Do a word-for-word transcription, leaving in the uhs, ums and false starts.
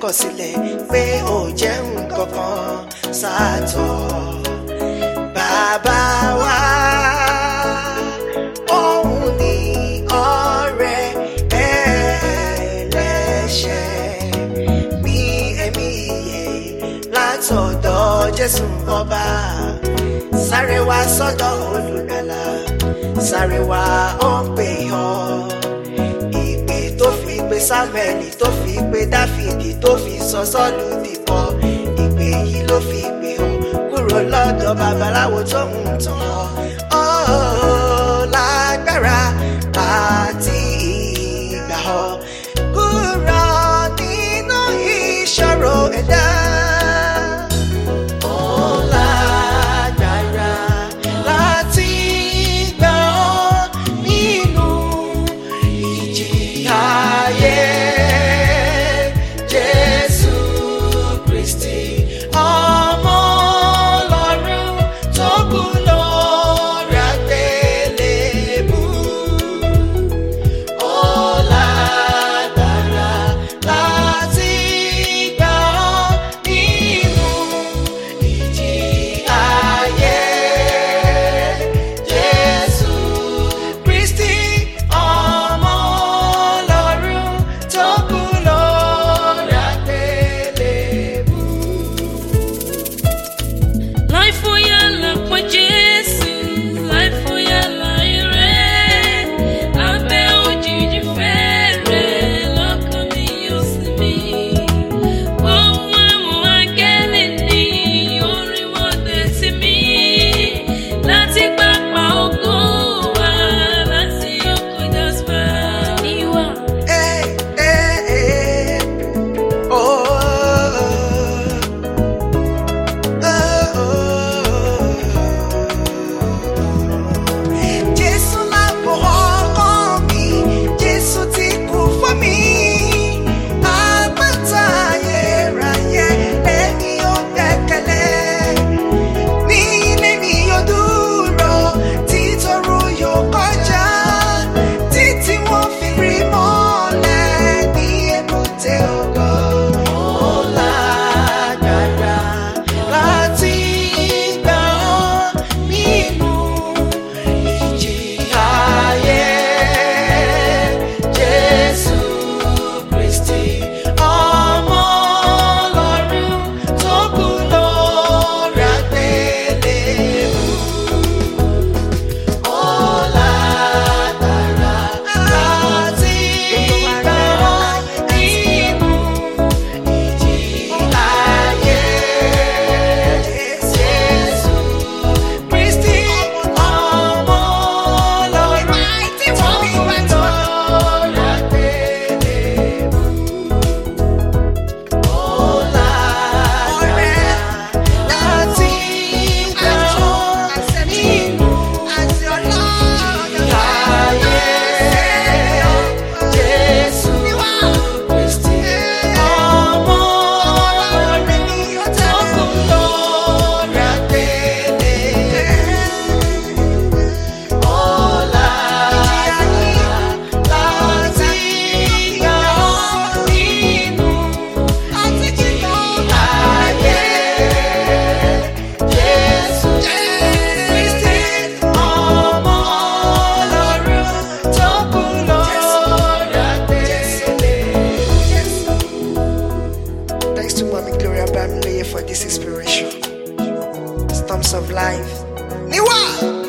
kọ̀ sílẹ̀ pé ò jẹ́ nǹkan kan sátọ̀. Bàbá wa òun ni ọ̀rẹ́ ẹlẹ́ṣẹ̀ mi ẹ̀mí ìyè látọ̀dọ̀ Jésù ọba. Sáré wá sọ́dọ̀ Olùgbàlà, sáré wá ó ń pè ọ́. Ìpè tó fi pe Sámúẹ́lì, tó fi pe Dáfídì, tó fi sọ Sọ́ọ̀lù dìbò. Ìpè yìí ló fi pè ọ́ kúrò lọ́dọ̀ babaláwo tó ń tàn ọ́. Ó lágbára àti ìgbà ọ́ kúrò nínú ìṣòro ẹ̀dá. For this inspiration, Storms of Life. Niwa!